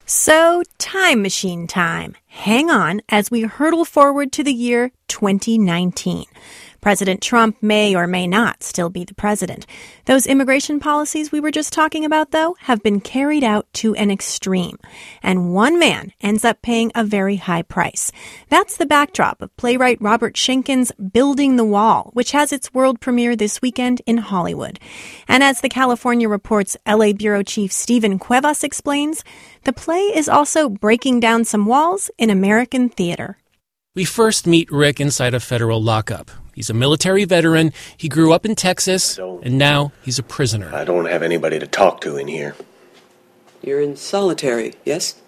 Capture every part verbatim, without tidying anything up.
So, time machine time. Hang on as we hurtle forward to the year twenty nineteen. President Trump may or may not still be the president. Those immigration policies we were just talking about, though, have been carried out to an extreme. And one man ends up paying a very high price. That's the backdrop of playwright Robert Schenkken's Building the Wall, which has its world premiere this weekend in Hollywood. And as the California Report's L A bureau chief Stephen Cuevas explains, the play is also breaking down some walls in American theater. We first meet Rick inside a federal lockup. He's a military veteran, he grew up in Texas, and now he's a prisoner. I don't have anybody to talk to in here. You're in solitary, yes?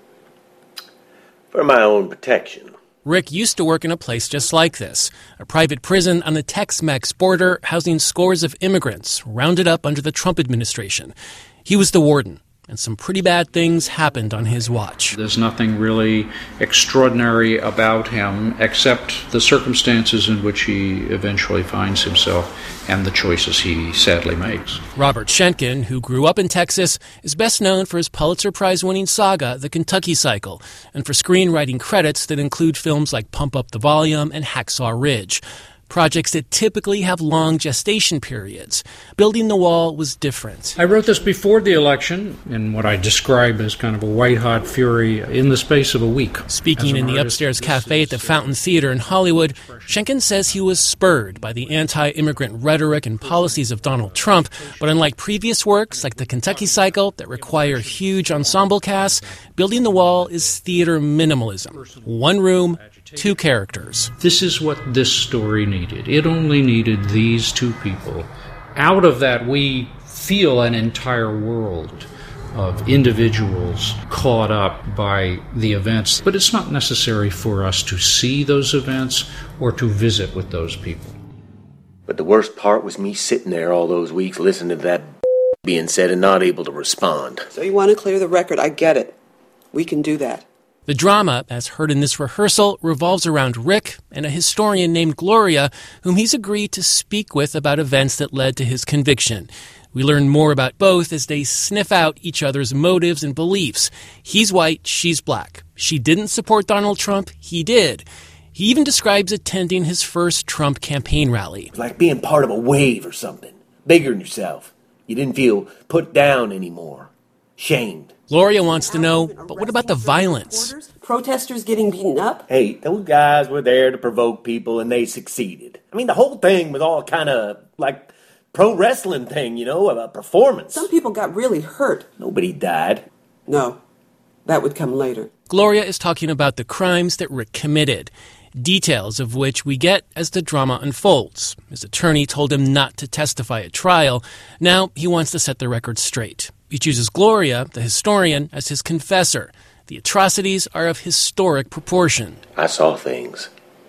For my own protection. Rick used to work in a place just like this, a private prison on the Tex-Mex border housing scores of immigrants rounded up under the Trump administration. He was the warden, and some pretty bad things happened on his watch. There's nothing really extraordinary about him except the circumstances in which he eventually finds himself and the choices he sadly makes. Robert Schenkken, who grew up in Texas, is best known for his Pulitzer Prize-winning saga, The Kentucky Cycle, and for screenwriting credits that include films like Pump Up the Volume and Hacksaw Ridge. Projects that typically have long gestation periods. Building the Wall was different. I wrote this before the election in what I describe as kind of a white-hot fury in the space of a week. Speaking in the upstairs cafe at the Fountain Theater in Hollywood, Schenkken says he was spurred by the anti-immigrant rhetoric and policies of Donald Trump, but unlike previous works like The Kentucky Cycle that require huge ensemble casts, Building the Wall is theater minimalism. One room, two characters. This is what this story needed. It only needed these two people. Out of that, we feel an entire world of individuals caught up by the events. But it's not necessary for us to see those events or to visit with those people. But the worst part was me sitting there all those weeks listening to that being said and not able to respond. So you want to clear the record. I get it. We can do that. The drama, as heard in this rehearsal, revolves around Rick and a historian named Gloria, whom he's agreed to speak with about events that led to his conviction. We learn more about both as they sniff out each other's motives and beliefs. He's white, she's black. She didn't support Donald Trump, he did. He even describes attending his first Trump campaign rally. It's like being part of a wave or something. Bigger than yourself. You didn't feel put down anymore. Shamed. Gloria wants to know, but what about the violence? Protesters getting beaten up? Hey, those guys were there to provoke people, and they succeeded. I mean, the whole thing was all kind of like pro wrestling thing, you know, a performance. Some people got really hurt. Nobody died. No, that would come later. Gloria is talking about the crimes that Rick committed, details of which we get as the drama unfolds. His attorney told him not to testify at trial. Now he wants to set the record straight. He chooses Gloria, the historian, as his confessor. The atrocities are of historic proportion. I saw things.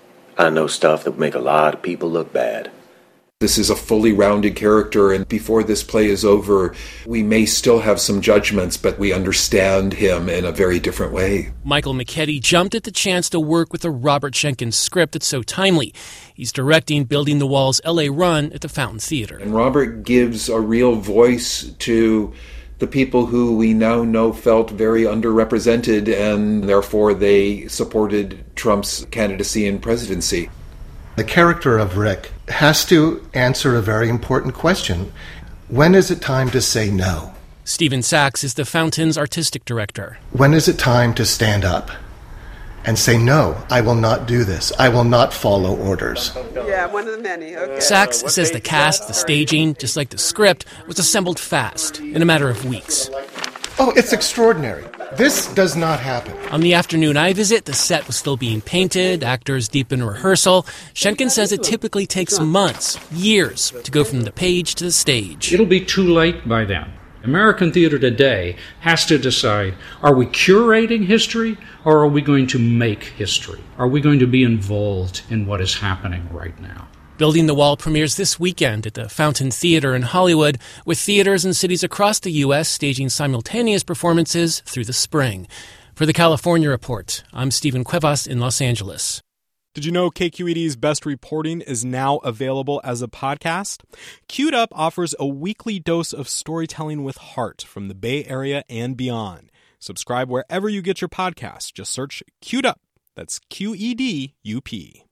I know stuff that would make a lot of people look bad. This is a fully rounded character, and before this play is over, we may still have some judgments, but we understand him in a very different way. Michael McKetty jumped at the chance to work with a Robert Schenkken script that's so timely. He's directing Building the Wall's L A run at the Fountain Theater. And Robert gives a real voice to the people who we now know felt very underrepresented, and therefore they supported Trump's candidacy and presidency. The character of Rick has to answer a very important question. When is it time to say no? Stephen Sachs is the Fountain's artistic director. When is it time to stand up and say, no, I will not do this. I will not follow orders. Yeah, one of the many. Okay. Sachs says the cast, the staging, just like the script, was assembled fast, in a matter of weeks. Oh, it's extraordinary. This does not happen. On the afternoon I visit, the set was still being painted, actors deep in rehearsal. Schenkken says it typically takes months, years, to go from the page to the stage. It'll be too late by then. American theater today has to decide, are we curating history or are we going to make history? Are we going to be involved in what is happening right now? Building the Wall premieres this weekend at the Fountain Theater in Hollywood, with theaters in cities across the U S staging simultaneous performances through the spring. For the California Report, I'm Stephen Cuevas in Los Angeles. Did you know K Q E D's Best Reporting is now available as a podcast? Queued Up offers a weekly dose of storytelling with heart from the Bay Area and beyond. Subscribe wherever you get your podcasts. Just search Queued Up. That's Q E D U P.